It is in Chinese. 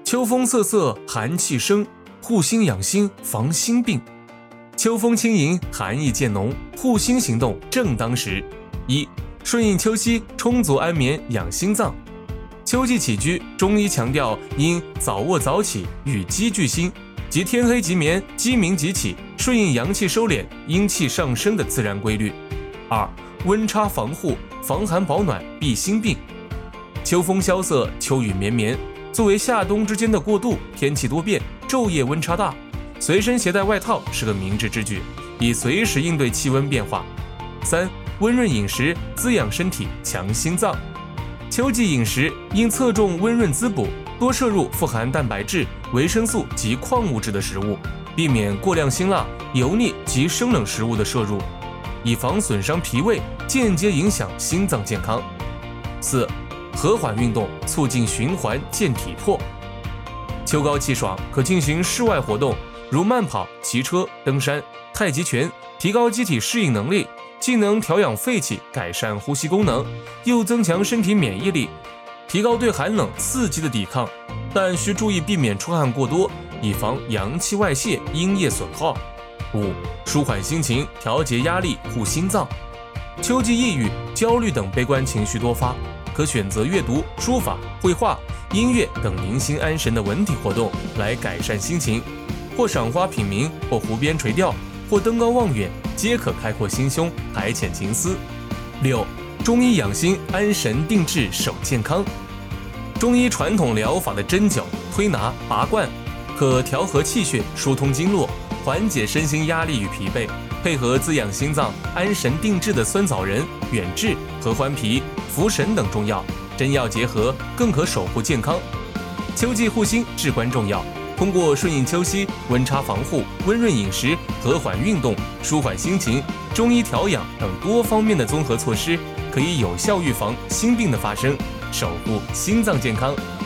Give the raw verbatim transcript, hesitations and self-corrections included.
秋风瑟瑟，寒气生，护心养心，防心病。秋风轻盈，寒意渐浓，护心行动正当时。一、顺应秋息，充足安眠，养心脏。秋季起居，中医强调应早卧早起，与鸡俱兴，即天黑即眠，鸡鸣即起，顺应阳气收敛、阴气上升的自然规律。二、温差防护，防寒保暖，避心病。秋风萧瑟，秋雨绵绵，作为夏冬之间的过渡，天气多变，昼夜温差大，随身携带外套是个明智之举，以随时应对气温变化。三、温润饮食，滋养身体，强心脏。秋季饮食应侧重温润滋补，多摄入富含蛋白质、维生素及矿物质的食物，避免过量辛辣、油腻及生冷食物的摄入，以防损伤脾胃，间接影响心脏健康。四、和缓运动，促进循环，健体魄。秋高气爽，可进行室外活动，如慢跑、骑车、登山、太极拳，提高机体适应能力，既能调养肺气，改善呼吸功能，又增强身体免疫力，提高对寒冷刺激的抵抗，但需注意避免出汗过多，以防阳气外泄，阴液损耗。五、舒缓心情，调节压力，护心脏。秋季抑郁、焦虑等悲观情绪多发，可选择阅读、书法、绘画、音乐等宁心安神的文体活动来改善心情，或赏花品茗，或湖边垂钓，或登高望远，皆可开阔心胸，排遣情思。六、中医养心，安神定志，守健康。中医传统疗法的针灸、推拿、拔罐，可调和气血，疏通经络，缓解身心压力与疲惫，配合滋养心脏、安神定志的酸枣仁、远志、合欢皮、茯神等中药，针药结合，更可守护健康。秋季护心至关重要，通过顺应秋息、温差防护、温润饮食、和缓运动、舒缓心情、中医调养等多方面的综合措施，可以有效预防心病的发生，守护心脏健康。